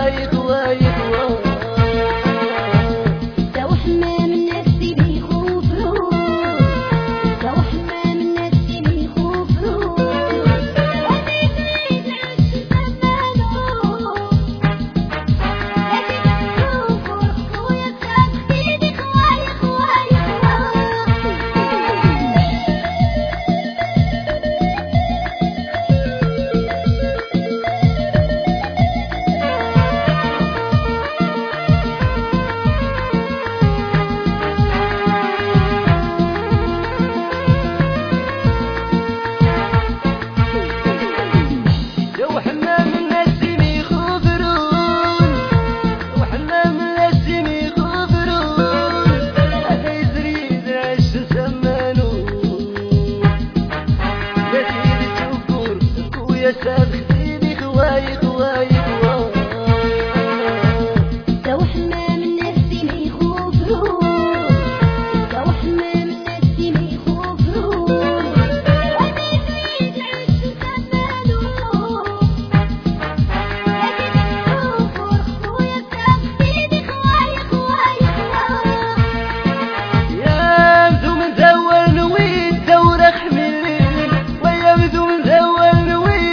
خواي خواي خواي يا ساب خديني خواي خواي خواي لو حمام الناس ما يخوفون لو حمام الناس ما يخوفون أنا نريد عيش زمانو لكن تشوفوا خويا ساب خديني خواي خواي خواي يا مذو من زول نويد دورة حملين ويا مذو من زول نويد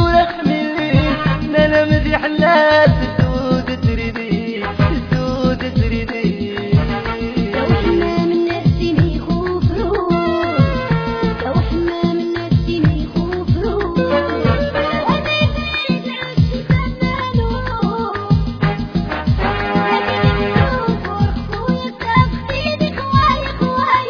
أنا مديح الناس الدود تريدي الدود تريدي لو حمام الناس ما يخوفون لو حمام الناس ما يخوفون أنا نريد عيش زمانو لكن تشوفوا خويا ساب خديني خواي خواي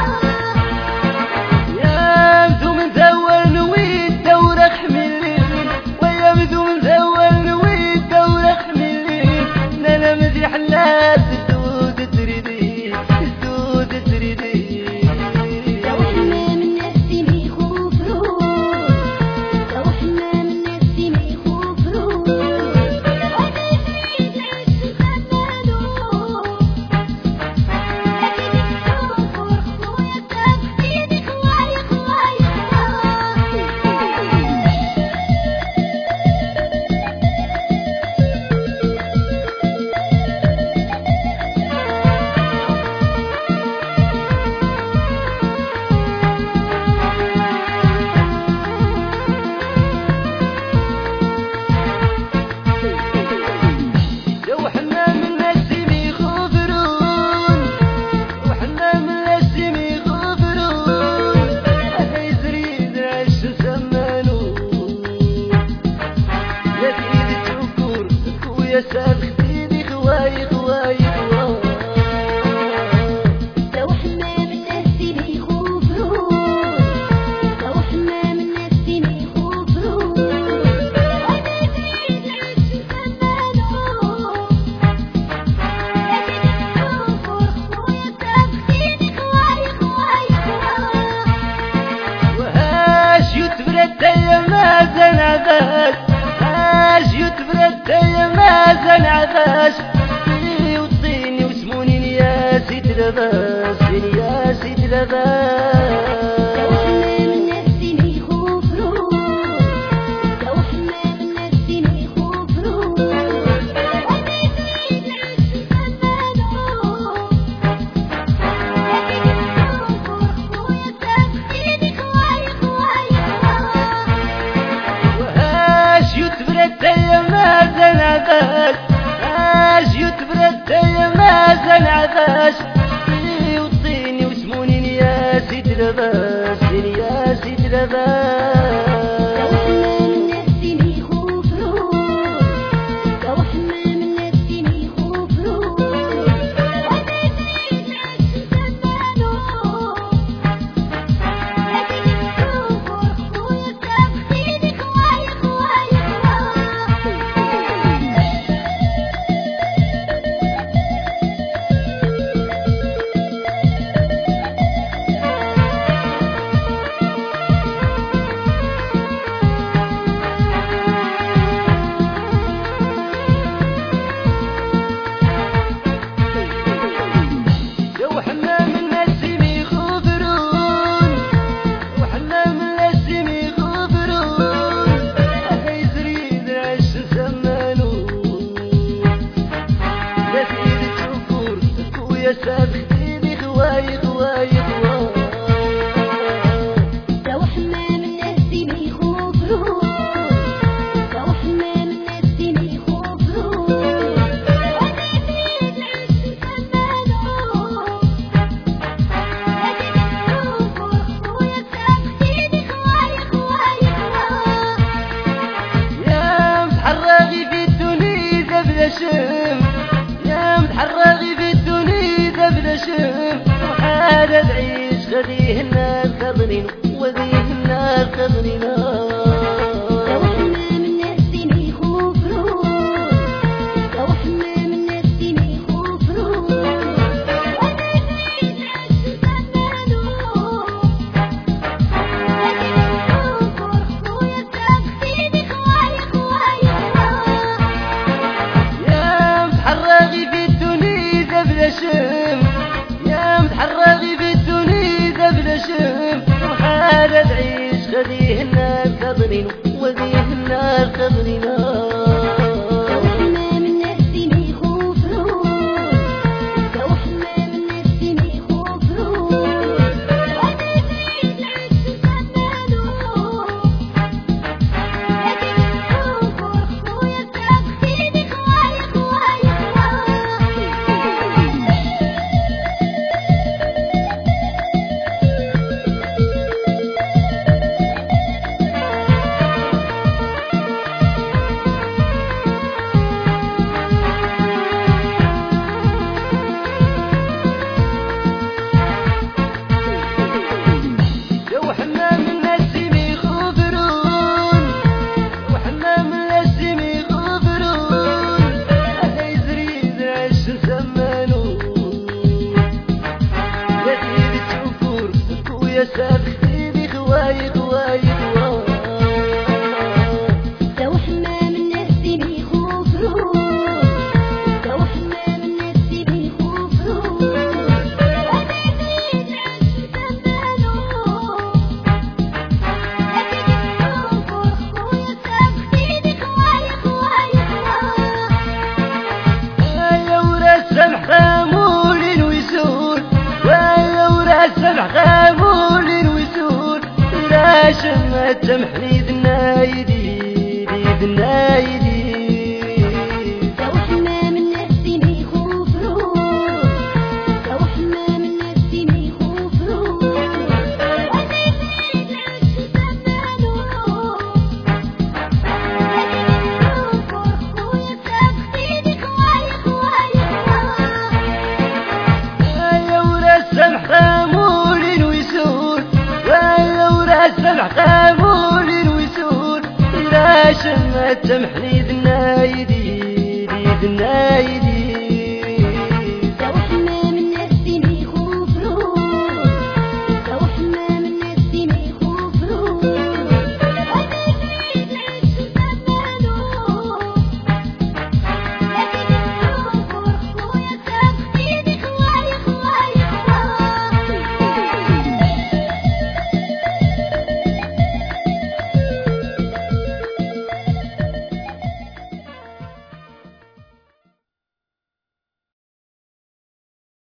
يا مذو من زول نويد دورة حملين ويا مذو من زول نويد دورة حملين أنا مديح الناس الدود تريدي الدود تريدي لو حمام الناس ما يخوفون لو حمام الناس ما يخوفون أنا نريد عيش زمانو لكن تشوفوا خويا ساب خديني خواي خواي لو حنا من الناس يخبرون وحنا من الناس يخبرون هذا يزريد عيش زمانو يا بيدي تشكر خويا ساب خديني خواي خواي خواي لو حمام الناس ما يخوفون لو حمام الناس ما يخوفون أنا نريد عيش زمانو لكن تشوفوا خويا ساب خديني خواي خواي وهاش يتبرد يا مازن عباس هاش يتبرد يا مازن عباس طيني وطيني وسموني يا سيد لباس يا سيد لباس لو حمام الناس ما يخوفون لو حمام الناس ما يخوفون أنا نريد عيش زمانو لكن تشوفوا خويا ساب خديني خواي خواي وهاش شم يا متحرغي في الدنيا بلا شم وحالة تعيش خذيه الناس خذنين وذيه الناس خذنينا يا متحرغي في الدنيا بلا شم وحالة تعيش خذيه الناس خذنين وذيه الناس خذنينا سابختي بخواي خواي خواي لو حمام الناس بيخوفرون لو حمام الناس بيخوفرون أنا زيد عز زمانو لكن الكفر خويا سابختي بخواي خواي خواي لو رسم حامول ويسود ولو رسم حامول شمة تمحني ذنايدي ذنايدي لو حمام الناس بيخوفرون لو حمام الناس بيخوفرون أنا زيد عز زمانو لكن الكفر خويا سابختي بخواي خواي لو رسم حامول ويسود سمع قامول ويسود لا شمة تمحني ذنايدي ذنايدي